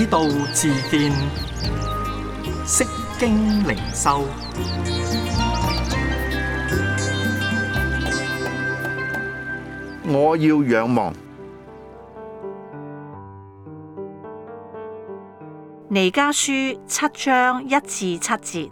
道自見，釋經靈修。 我要仰望。 彌迦書7章1至7節。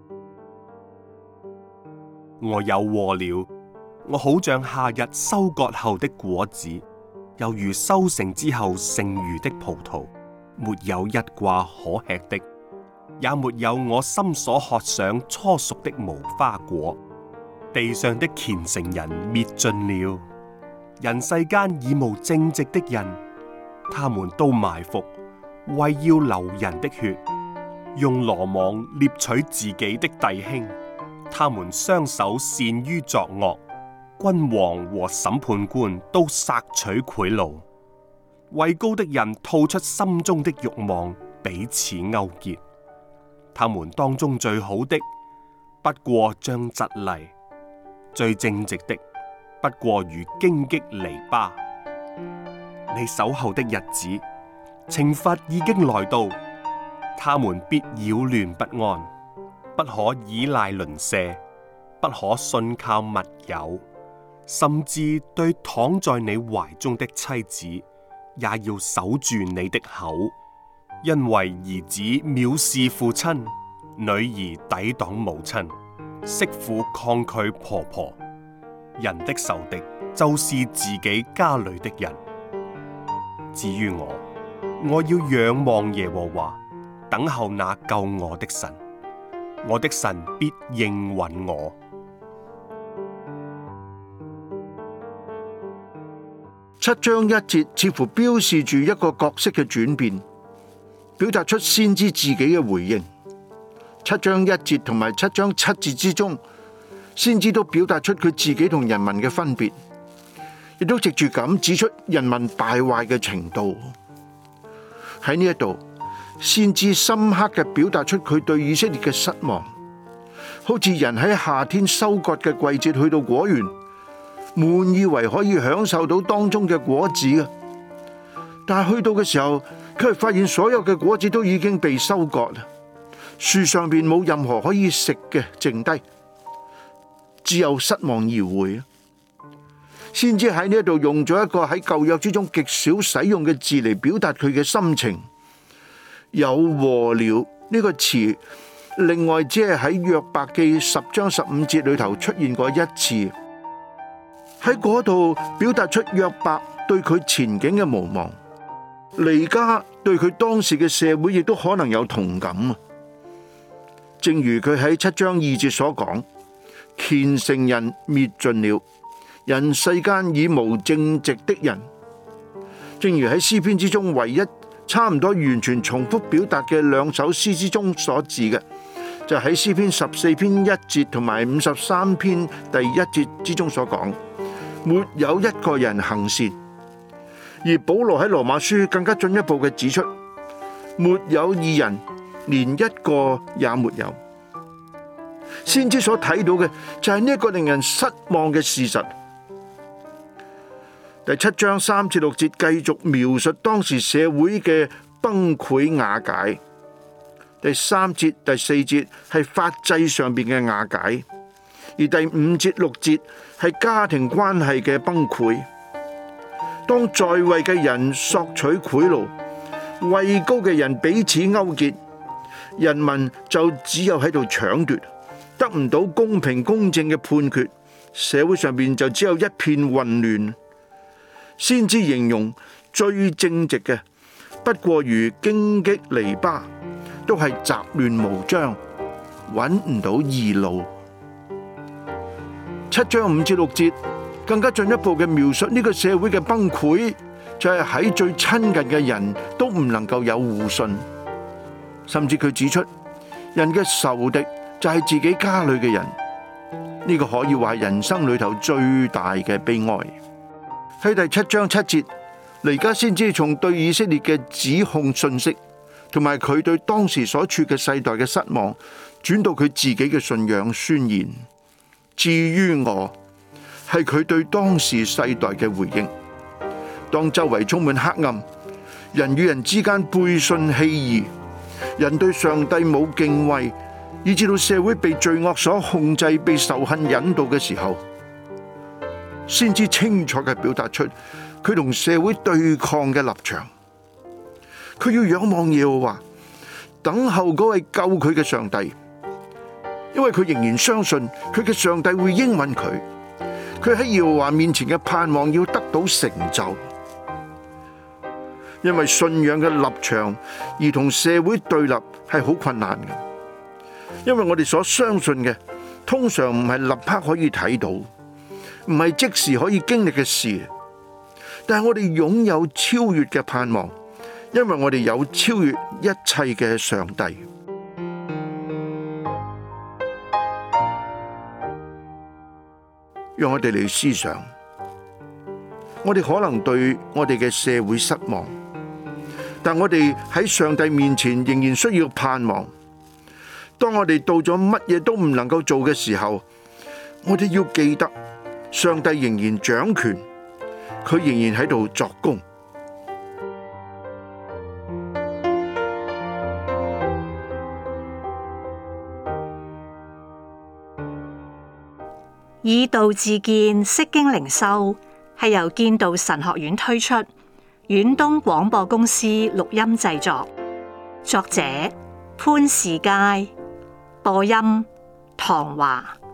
我有禍了，我好像夏日收割後的果子，又如收成之後剩餘的葡萄，沒有一掛可吃的，也沒有我心所渴想初熟的無花果。地上的虔誠人滅盡了，人世間以無正直的人，他們都埋伏，為要流人的血，用羅網獵取自己的弟兄。他們雙手善於作惡，君王和審判官都索取賄賂。位高的人吐出心中的慾望，彼此勾結。他們當中最好的，不過像蒺藜；最正直的，不過如荊棘籬笆。你守候的日子，懲罰已經來到，他們必擾亂不安。不可倚賴鄰舍，不可信靠密友，甚至對躺在你懷中的妻子，也要守住你的口，因為兒子藐視父親，女兒抵擋母親，媳婦抗拒婆婆。人的仇敵就是自己家裏的人。至於我要仰望耶和華，等候那救我的神。我的神必應允我。 7章1節似乎標示住一個角色嘅轉變，表達出先知自己嘅回應。7章1節同埋7章7節之中，先知都表達出佢自己同人民嘅分別，亦都藉住咁指出人民敗壞嘅程度。喺呢一度，先知深刻嘅表達出佢對以色列嘅失望，好似人喺夏天收割嘅季節去到果園，滿以為可以享受到當中嘅果子嘅，但係去到嘅時候，佢係發現所有嘅果子都已經被收割啦，樹上邊冇任何可以食嘅剩低，只有失望而回。先知喺呢一度用咗一個喺舊約之中極少使用嘅字嚟表達佢嘅心情。有禍了呢個詞，另外只係喺約伯記10章15節裏頭出現過一次，喺嗰度表達出約伯對佢前景嘅無望。彌迦對佢當時嘅社會亦都可能有同感啊。正如佢喺7章2節所講，虔誠人滅盡了，人世間以無正直的人。正如喺詩篇之中唯一差唔多完全重複表達嘅兩首詩之中所指嘅，就喺詩篇14篇1節同埋53篇第1節之中所講，沒有一個人行善。而保羅喺羅馬書更加進一步嘅指出，沒有義人，連一個也沒有。先知所睇到嘅就係呢一個令人失望嘅事實。第7章3至6節繼續描述當時社會嘅崩潰瓦解。第3節、第4節係法制上邊嘅瓦解，而第5節、6節係家庭關係嘅崩潰。當在位嘅人索取賄賂，位高嘅人彼此勾結，人民就只有喺度搶奪，得唔到公平公正嘅判決，社會上邊就只有一片混亂。先知形容最正直嘅，不過如荊棘籬笆，都係雜亂無章，揾唔到義路。7章5至6節更加進一步嘅描述呢個社會嘅崩潰，就係喺最親近嘅人都唔能夠有互信，甚至佢指出人嘅仇敵就係自己家裏嘅人，呢個可以話係人生裏頭最大嘅悲哀。喺第7章7節，彌迦先知從對以色列嘅指控信息，同埋佢對當時所處嘅世代嘅失望，轉到佢自己嘅信仰宣言。至於我，係佢對當時世代嘅回應。當周圍充滿黑暗， 人與人之間背信棄義，人對上帝冇敬畏，以至到社會被罪惡所控制，被仇恨引導嘅時候，先至清楚嘅表達出佢同社會對抗嘅立場。佢要仰望耶和華，等候嗰位救佢嘅上帝，因為佢仍然相信佢嘅上帝會應允佢。佢喺耶和華面前嘅盼望要得到成就。因為信仰嘅立場而同社會對立係好困難嘅，因為我哋所相信嘅通常唔係立刻可以睇到，唔係即時可以經歷嘅事，但係我哋擁有超越嘅盼望，因為我哋有超越一切嘅上帝。讓我哋嚟思想，我哋可能對我哋嘅社會失望，但我哋喺上帝面前仍然需要盼望。當我哋到咗乜嘢都唔能夠做嘅時候，我哋要記得上帝仍然掌權，佢仍然喺度作工。 以道自見，釋經靈修係由建道神學院推出，遠東廣播公司錄音製作，作者潘士佳，播音唐華。